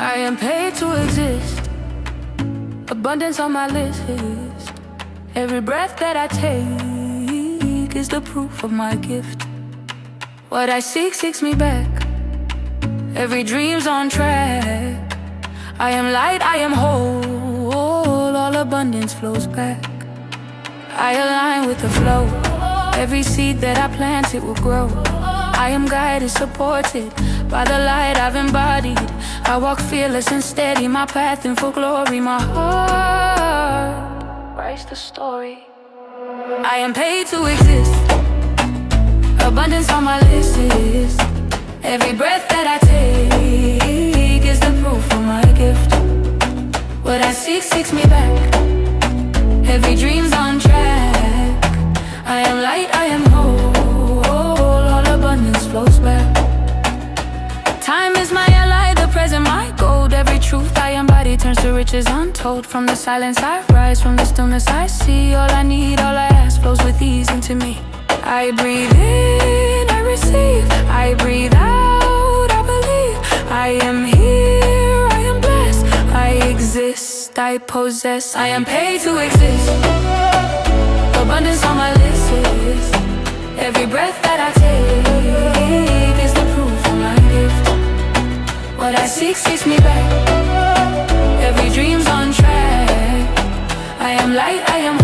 I am paid to exist, abundance on my list. Every breath that I take is the proof of my gift. What I seek seeks me back, every dream's on track. I am light, I am whole, all abundance flows back. I align with the flow, every seed that I plant it will grow. I am guided, supported by the light I've embodied. I walk fearless and steady, my path in full glory. My heart writes the story. I am paid to exist, abundance on my list is. Every breath that I take is the proof of my gift. What I seek seeks me back, every dream's on track. I am light, I am whole, all abundance flows back. Time is my ally, the present my gold. Every truth I embody turns to riches untold. From the silence I rise, from the stillness I see. All I need, all I ask flows with ease into me. I breathe in, I receive. I breathe out, I believe. I am here, I am blessed. I exist, I possess. I am paid to exist, abundance on my list is. Every breath that I take is the proof of my gift. What I seek seeks me back, every dream's on track. I am light, I am